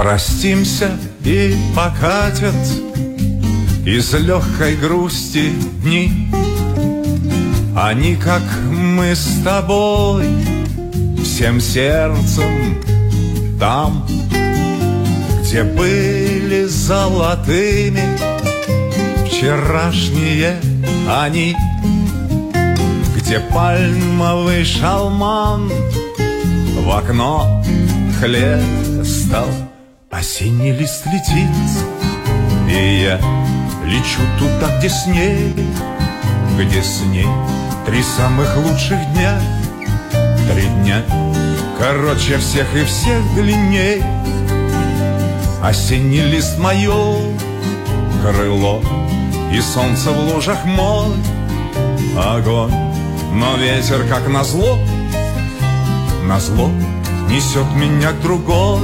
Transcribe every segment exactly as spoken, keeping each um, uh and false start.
Простимся и покатят из легкой грусти дни. Они, как мы с тобой, всем сердцем там, где были золотыми вчерашние они, где пальмовый шалман в окно хлестал. Осенний лист летит, и я лечу туда, где с ней, где с ней три самых лучших дня. Три дня короче всех и всех длинней. Осенний лист мое крыло, и солнце в лужах мой огонь. Но ветер, как назло, назло несет меня к другой.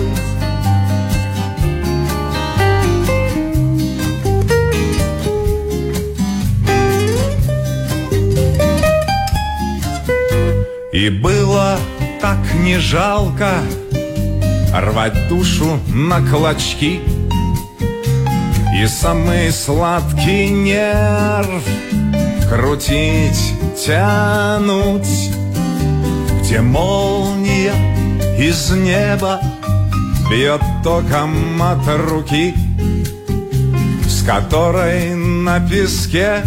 И было так не жалко рвать душу на клочки, и самый сладкий нерв крутить, тянуть, где молния из неба бьет током от руки, с которой на песке,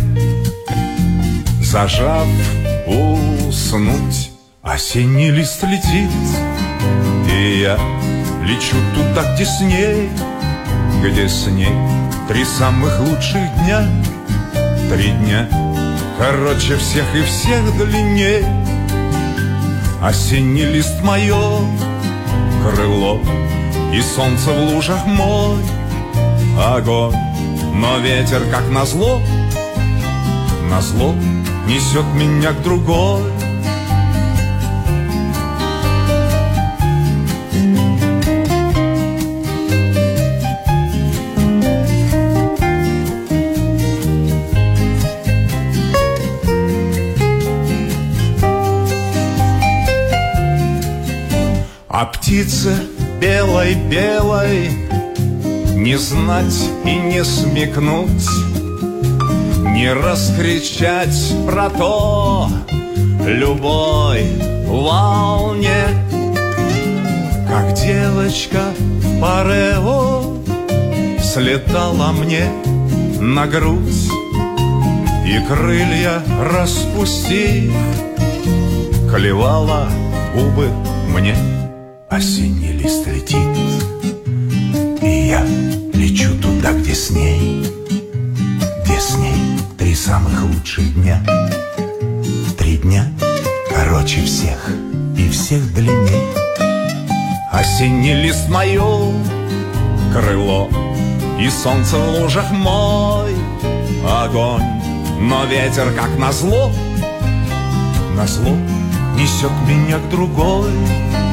зажав, уснуть. Осенний лист летит, и я лечу туда, где с ней, где с ней три самых лучших дня. Три дня короче всех и всех длинней. Осенний лист мое крыло, и солнце в лужах мой огонь. Но ветер, как назло, назло несет меня к другой. А птице белой-белой не знать и не смекнуть, не раскричать про то любой волне, как девочка в парео слетала мне на грудь, и крылья распустив, клевала губы мне. Осенний лист летит, и я лечу туда, где с ней, где с ней три самых лучших дня. Три дня короче всех и всех длинней. Осенний лист мое крыло, и солнце в лужах мой огонь. Но ветер, как назло, назло несет меня к другой.